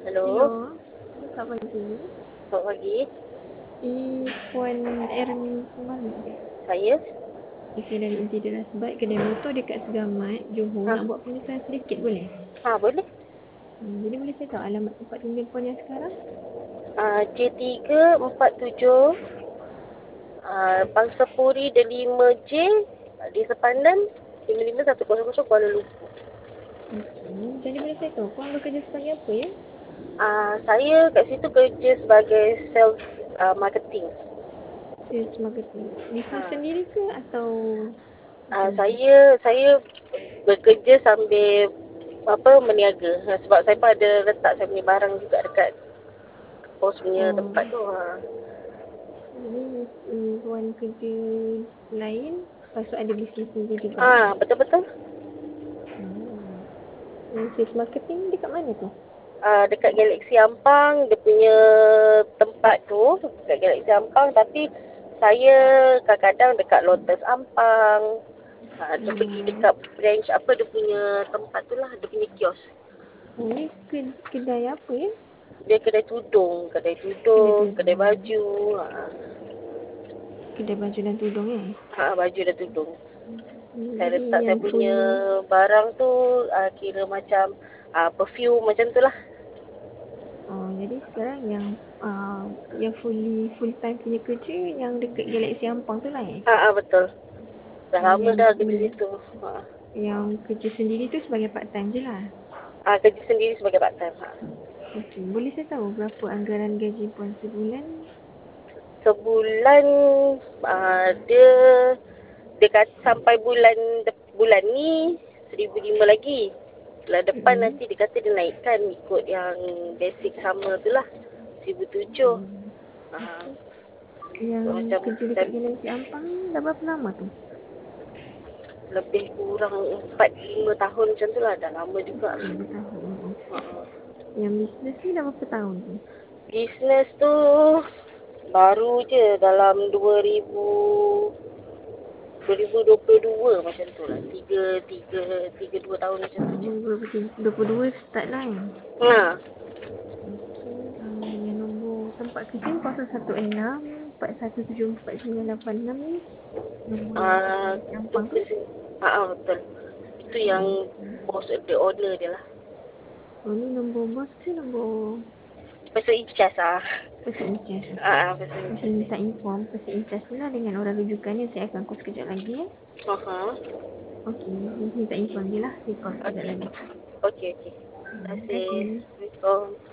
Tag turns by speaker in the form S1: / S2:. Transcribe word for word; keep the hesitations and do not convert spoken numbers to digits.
S1: Halo,
S2: Hello, selamat pagi.
S1: selamat pagi.
S2: Eh, Puan Ermi mana?
S1: Saya?
S2: Saya dari Interior Asbat, kedai motor dekat Segamat, Johor.
S1: Ha,
S2: Nak buat pengesahan sedikit boleh?
S1: ha boleh.
S2: Hmm, jadi boleh saya tahu alamat tempat tinggal puan yang sekarang?
S1: Uh, J tiga empat tujuh uh, Pangsapuri D lima J di Sepandan lima lima satu kosong kosong Kuala Lumpur.
S2: Okey, jadi boleh saya tahu puan bekerja sebagai apa ya?
S1: Uh, saya kat situ kerja sebagai sales uh, marketing.
S2: Sales marketing. Bisnes
S1: Ha.
S2: sendiri ke atau
S1: Uh,
S2: macam mana?
S1: saya saya bekerja sambil apa meniaga. Ha, sebab saya pun ada letak saya punya barang juga dekat pos punya
S2: Oh,
S1: tempat tu. Ha.
S2: jadi eh, puan kerja lain, lepas tu ada bisnes sendiri juga?
S1: Ah, betul-betul.
S2: Hmm. Eh, Sales marketing dekat mana tu?
S1: Uh, dekat Galaxy Ampang, dia punya tempat tu dekat Galaxy Ampang, tapi saya kadang-kadang dekat Lotus Ampang. Uh, dia pergi
S2: Hmm.
S1: dekat branch apa dia punya tempat tu lah, dia punya kios.
S2: Oh, ni ke- kedai apa ya?
S1: Dia kedai tudung, kedai
S2: Kedai
S1: tudung, kedai
S2: tudung.
S1: baju. Ha,
S2: Kedai baju dan tudung eh.
S1: ha, baju dan tudung.
S2: Hmm,
S1: Saya
S2: jadi
S1: letak saya
S2: yang
S1: punya
S2: full
S1: barang tu uh, kira macam uh, perfume macam tu lah.
S2: oh, jadi sekarang yang uh, yang fully full time punya kerja yang dekat Galaxy Ampang tu lah eh.
S1: Ha, ha, betul. Dah
S2: Oh,
S1: lama
S2: yang
S1: dah kerja
S2: full
S1: situ. Ha.
S2: yang kerja sendiri tu sebagai part time je lah.
S1: Ha, kerja sendiri sebagai part time. Ha.
S2: Okey, boleh saya tahu berapa anggaran gaji puan sebulan?
S1: Sebulan uh, dia dia kata sampai bulan bulan ni seribu lima lagi. Bulan depan
S2: Hmm.
S1: nanti dia kata dia naikkan ikut yang basic sama tu lah. seribu tujuh.
S2: Hmm.
S1: Uh,
S2: Yang
S1: so macam
S2: kerja dekat Galaxy Ampang ni dah berapa lama tu?
S1: lebih kurang empat lima tahun macam tu lah. Dah lama juga lah.
S2: lima tahun. Okey.
S1: Uh,
S2: Yang bisnes ni dah berapa tahun tu?
S1: Business tu baru je dalam dua ribu dua ribu dua puluh dua macam tu lah. Tiga, tiga, tiga, dua tahun macam tu je.
S2: Oh, dua puluh dua start lah eh.
S1: Ha.
S2: Okey, uh, yang nombor tempat kerja kosong satu enam empat satu tujuh empat sembilan lapan enam ni nombor yang
S1: Ah,
S2: kerja di
S1: tu
S2: Ampang tu.
S1: ke sini. Ha, ah, betul. Itu yang
S2: Okey.
S1: bos the owner dia lah.
S2: Oh, ni nombor bos ke nombor
S1: Person in charge ah.
S2: person in charge?
S1: Ah,
S2: Okey.
S1: ah, person in
S2: Saya
S1: charge.
S2: minta inform person in charge ni lah dengan orang rujukannya. Saya akan call sekejap lagi ya.
S1: Aha.
S2: Okey, minta inform je lah. Saya call sekejap
S1: Okey.
S2: lagi.
S1: Okey, okey.
S2: Hmm,
S1: Terima
S2: terima
S1: kasih.
S2: kasih.
S1: Assalamualaikum.